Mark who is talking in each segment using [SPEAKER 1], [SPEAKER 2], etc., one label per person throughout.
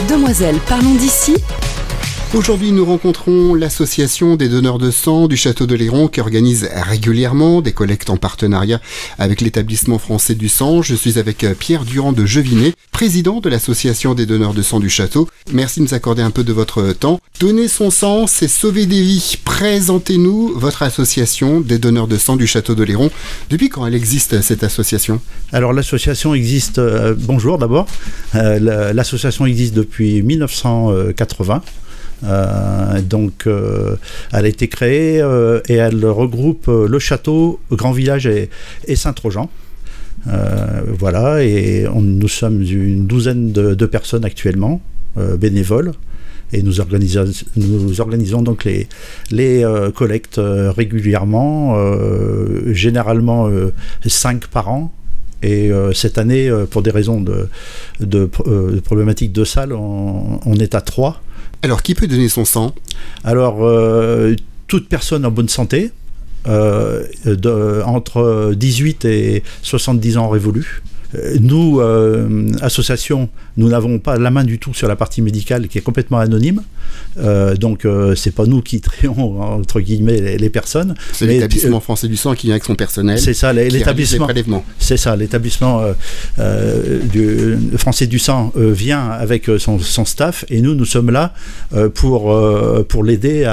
[SPEAKER 1] Demoiselles, parlons d'ici.
[SPEAKER 2] Aujourd'hui, nous rencontrons l'association des donneurs de sang du Château d'Oléron qui organise régulièrement des collectes en partenariat avec l'établissement français du sang. Je suis avec Pierre Durand de Jevinet, président de l'association des donneurs de sang du Château. Merci de nous accorder un peu de votre temps. Donner son sang, c'est sauver des vies. Présentez-nous votre association des donneurs de sang du Château d'Oléron. Depuis quand elle existe, cette association ?
[SPEAKER 3] Alors l'association existe, bonjour d'abord, l'association existe depuis 1980. Elle a été créée et elle regroupe le château, Grand Village et Saint-Trojan. Voilà, et nous sommes une douzaine de personnes actuellement, bénévoles, et nous organisons donc les collectes régulièrement, généralement 5 par an. Et cette année, pour des raisons de problématiques de salle, on est à 3.
[SPEAKER 2] Alors, qui peut donner son sang ?
[SPEAKER 3] Alors, toute personne en bonne santé, entre 18 et 70 ans révolus. Nous, association, nous n'avons pas la main du tout sur la partie médicale qui est complètement anonyme. Donc, c'est pas nous qui trions, entre guillemets, les personnes.
[SPEAKER 2] C'est l'établissement français du sang qui vient avec son personnel.
[SPEAKER 3] C'est ça, l'établissement. C'est ça, l'établissement du français du sang vient avec son staff, et nous sommes là pour l'aider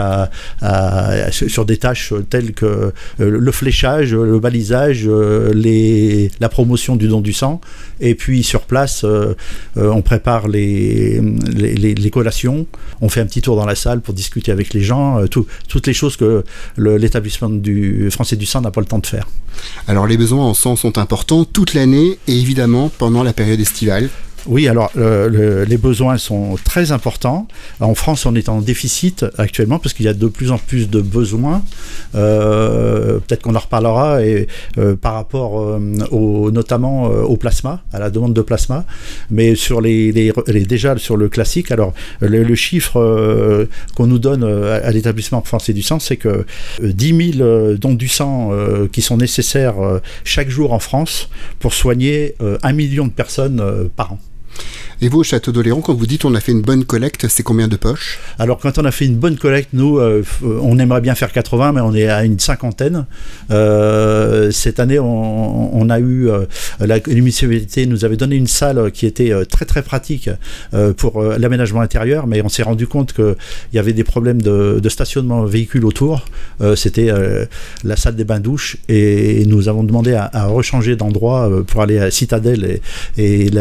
[SPEAKER 3] sur des tâches telles que le fléchage, le balisage, la promotion du don du sang. Et puis sur place, on prépare les collations, on fait un petit tour dans la salle pour discuter avec les gens, toutes les choses que l'établissement du français du sang n'a pas le temps de faire.
[SPEAKER 2] Alors les besoins en sang sont importants toute l'année et évidemment pendant la période estivale.
[SPEAKER 3] Oui, alors les besoins sont très importants. En France, on est en déficit actuellement parce qu'il y a de plus en plus de besoins. Peut-être qu'on en reparlera par rapport notamment au plasma, à la demande de plasma. Mais sur déjà sur le classique, alors le chiffre qu'on nous donne à l'établissement français du sang, c'est que 10 000 dons du sang qui sont nécessaires chaque jour en France pour soigner 1 million de personnes par an.
[SPEAKER 2] Et vous, au Château d'Oléron, quand vous dites on a fait une bonne collecte, c'est combien de poches ? Alors,
[SPEAKER 3] quand on a fait une bonne collecte, nous, on aimerait bien faire 80, mais on est à une 50aine. Cette année, on a eu... la municipalité nous avait donné une salle qui était très très pratique pour l'aménagement intérieur, mais on s'est rendu compte qu'il y avait des problèmes de stationnement véhicule autour. C'était la salle des bains-douches, et nous avons demandé à rechanger d'endroit pour aller à Citadelle, et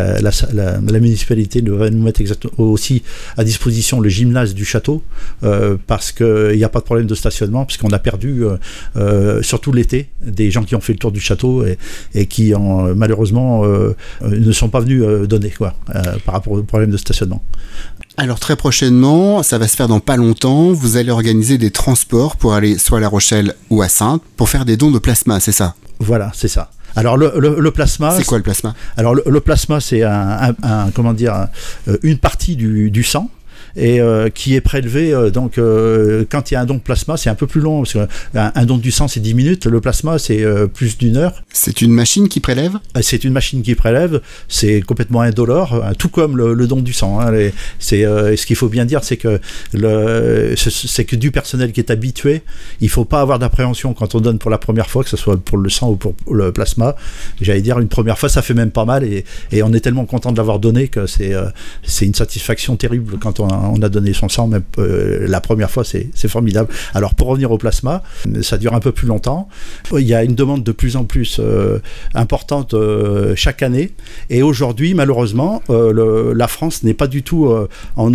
[SPEAKER 3] la municipalité va nous mettre aussi à disposition le gymnase du château, parce qu'il n'y a pas de problème de stationnement, puisqu'on a perdu, surtout l'été, des gens qui ont fait le tour du château et qui malheureusement ne sont pas venus donner par rapport au problème de stationnement.
[SPEAKER 2] Alors très prochainement, ça va se faire dans pas longtemps, vous allez organiser des transports pour aller soit à La Rochelle ou à Saintes pour faire des dons de plasma, c'est ça ?
[SPEAKER 3] Voilà, c'est ça. Alors le plasma...
[SPEAKER 2] C'est quoi le plasma ?
[SPEAKER 3] Alors le plasma, c'est une partie du sang, et qui est prélevé, quand il y a un don de plasma, c'est un peu plus long, parce qu'un don du sang c'est 10 minutes, le plasma c'est plus d'1 heure.
[SPEAKER 2] C'est une machine qui prélève ?
[SPEAKER 3] C'est une machine qui prélève, c'est complètement indolore, tout comme le don du sang. Ce qu'il faut bien dire, c'est que du personnel qui est habitué, il ne faut pas avoir d'appréhension quand on donne pour la première fois, que ce soit pour le sang ou pour le plasma. J'allais dire, une première fois ça fait même pas mal, et on est tellement content de l'avoir donné que c'est une satisfaction terrible quand on a donné son sang, même la première fois, c'est formidable. Alors pour revenir au plasma, ça dure un peu plus longtemps. Il y a une demande de plus en plus importante chaque année, et aujourd'hui malheureusement la France n'est pas du tout en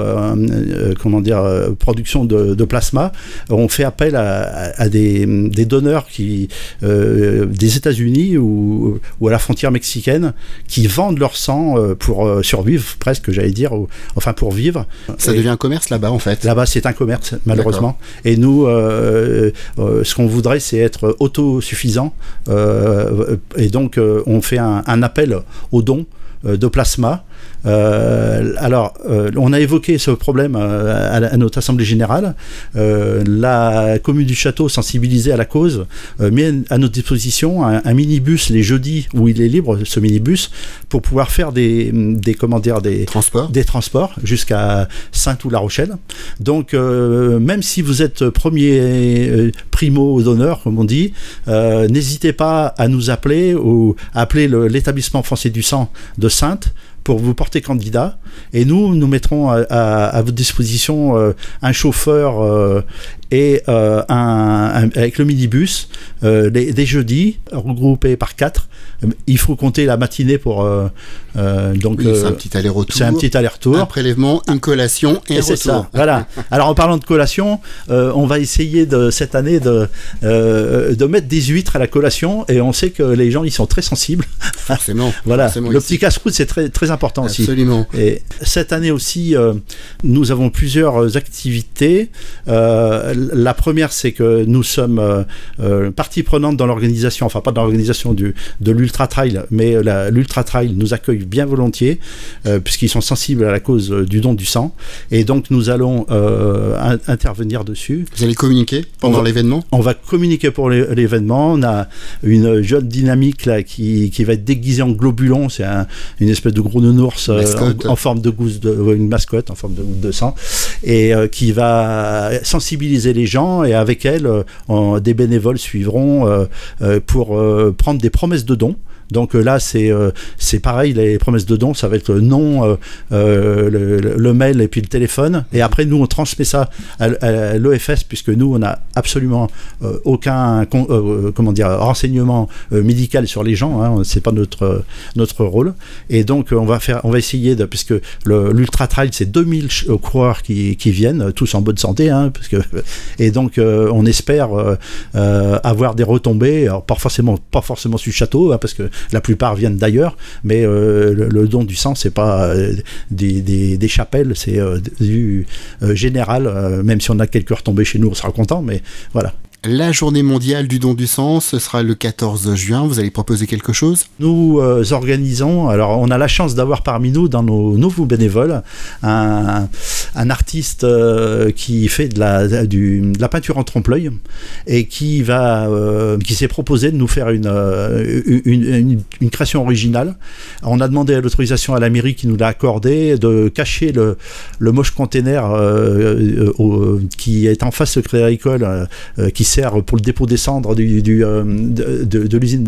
[SPEAKER 3] production de plasma. On fait appel à des donneurs des États-Unis ou à la frontière mexicaine, qui vendent leur sang pour survivre presque, j'allais dire, pour vivre.
[SPEAKER 2] Ça devient un commerce là-bas en fait.
[SPEAKER 3] Là-bas c'est un commerce malheureusement. D'accord. Et nous, ce qu'on voudrait, c'est être autosuffisant, et donc on fait un appel aux dons de plasma On a évoqué ce problème à notre assemblée générale. La commune du Château, sensibilisée à la cause, met à notre disposition un minibus les jeudis où il est libre, ce minibus, pour pouvoir faire des transports jusqu'à Saintes ou La Rochelle. Donc, même si vous êtes premier primo d'honneur, comme on dit, n'hésitez pas à nous appeler ou à appeler l'établissement français du sang de Saintes pour vous porter candidat, et nous mettrons à votre disposition un chauffeur et avec le minibus des jeudis regroupés par 4. Il faut compter la matinée pour donc
[SPEAKER 2] c'est un petit aller-retour.
[SPEAKER 3] C'est un petit aller-retour.
[SPEAKER 2] Un prélèvement, une collation et un retour.
[SPEAKER 3] C'est ça. Voilà. Alors en parlant de collation, on va essayer cette année de mettre des huîtres à la collation, et on sait que les gens ils sont très sensibles.
[SPEAKER 2] Forcément.
[SPEAKER 3] Voilà.
[SPEAKER 2] Forcément
[SPEAKER 3] le
[SPEAKER 2] ici.
[SPEAKER 3] petit casse-croûte c'est très très important aussi.
[SPEAKER 2] Absolument.
[SPEAKER 3] Et cette année aussi, nous avons plusieurs activités. La première, c'est que nous sommes partie prenante dans l'organisation, enfin pas dans l'organisation de l'Ultra Trail, mais l'Ultra Trail nous accueille bien volontiers, puisqu'ils sont sensibles à la cause du don du sang. Et donc nous allons intervenir dessus.
[SPEAKER 2] Vous allez communiquer pendant l'événement ?
[SPEAKER 3] On va communiquer pour l'événement. On a une jeune dynamique là, qui va être déguisée en globulon. C'est une espèce de gros nounours en forme de gousse, une mascotte en forme de goutte de sang, et qui va sensibiliser les gens, et avec elle, des bénévoles suivront pour prendre des promesses de dons. Donc là, c'est pareil, les promesses de dons, ça va être le nom, le mail et puis le téléphone. Et après, nous, on transmet ça à l'EFS, puisque nous, on n'a absolument aucun renseignement médical sur les gens. Hein, c'est pas notre rôle. Et donc, on va essayer puisque l'Ultra Trail, c'est 2000 coureurs qui viennent, tous en bonne santé. Hein, et donc, on espère avoir des retombées. Alors, pas forcément sur le château, hein, parce que la plupart viennent d'ailleurs, mais le don du sang, c'est pas des chapelles, c'est du général, même si on a quelques retombées chez nous, on sera content, mais voilà.
[SPEAKER 2] La journée mondiale du don du sang, ce sera le 14 juin. Vous allez proposer quelque chose ?
[SPEAKER 3] Nous organisons, alors on a la chance d'avoir parmi nous, dans nos nouveaux bénévoles, un artiste qui fait de la peinture en trompe-l'œil, et qui s'est proposé de nous faire une création originale. On a demandé l'autorisation à la mairie, qui nous l'a accordé, de cacher le moche container qui est en face de Crédit Agricole, qui sert pour le dépôt des cendres de l'usine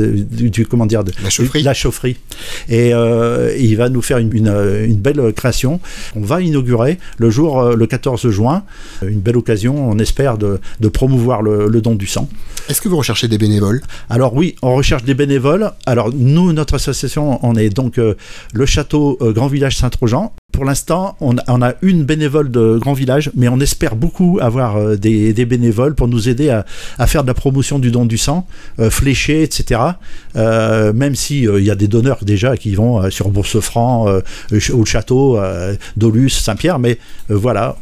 [SPEAKER 3] la chaufferie. Et il va nous faire une belle création. On va inaugurer le 14 juin. Une belle occasion, on espère, de promouvoir le don du sang.
[SPEAKER 2] Est-ce que vous recherchez des bénévoles ?
[SPEAKER 3] Alors oui, on recherche des bénévoles. Alors nous, notre association, on est donc le château Grand Village Saint-Trojan. Pour l'instant, on a une bénévole de Grand Village, mais on espère beaucoup avoir des bénévoles pour nous aider à faire de la promotion du don du sang, fléché, etc. Même si il y a des donneurs déjà qui vont sur Bourse-Franc, au château, Dolus, Saint-Pierre, mais voilà,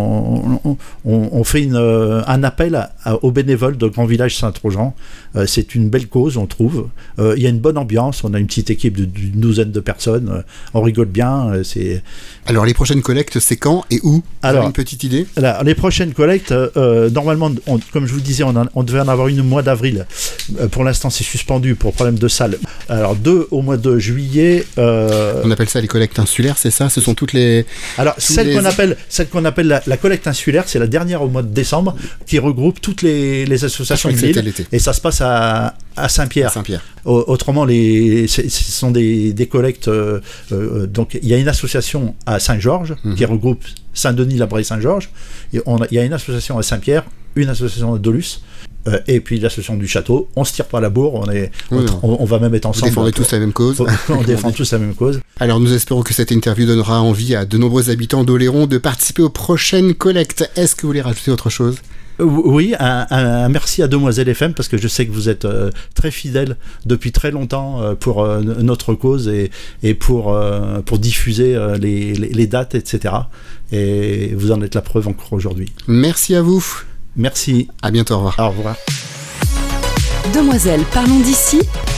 [SPEAKER 3] on fait un appel aux bénévoles de Grand Village Saint-Trojan. C'est une belle cause, on trouve. Il y a une bonne ambiance, on a une petite équipe d'une douzaine de personnes, on rigole bien.
[SPEAKER 2] Alors les prochaines collectes, c'est quand et où ? Vous avez une petite idée ?
[SPEAKER 3] Alors, les prochaines collectes, normalement, comme je vous le disais, on devait en avoir une au mois d'avril. Pour l'instant, c'est suspendu pour problème de salle. Alors 2 au mois de juillet.
[SPEAKER 2] On appelle ça les collectes insulaires, c'est ça ? Ce sont toutes les...
[SPEAKER 3] Alors celle qu'on appelle la collecte insulaire, c'est la dernière au mois de décembre, qui regroupe toutes les associations de l'île. Et ça se passe à Saint-Pierre. Autrement, ce sont des collectes. Donc, il y a une association à Saint-Georges qui regroupe Saint-Denis, La Brie, Saint-Georges. Il y a une association à Saint-Pierre, une association à Dolus, et puis l'association du château. On se tire pas la bourre, on va même être ensemble.
[SPEAKER 2] Vous défendez tous la même cause.
[SPEAKER 3] On défend tous la même cause.
[SPEAKER 2] Alors, nous espérons que cette interview donnera envie à de nombreux habitants d'Oléron de participer aux prochaines collectes. Est-ce que vous voulez rajouter autre chose ?
[SPEAKER 3] Oui, un merci à Demoiselle FM, parce que je sais que vous êtes très fidèles depuis très longtemps pour notre cause et pour diffuser les dates, etc. Et vous en êtes la preuve encore aujourd'hui.
[SPEAKER 2] Merci à vous.
[SPEAKER 3] Merci.
[SPEAKER 2] À bientôt, au revoir.
[SPEAKER 3] Au revoir.
[SPEAKER 1] Demoiselles, parlons d'ici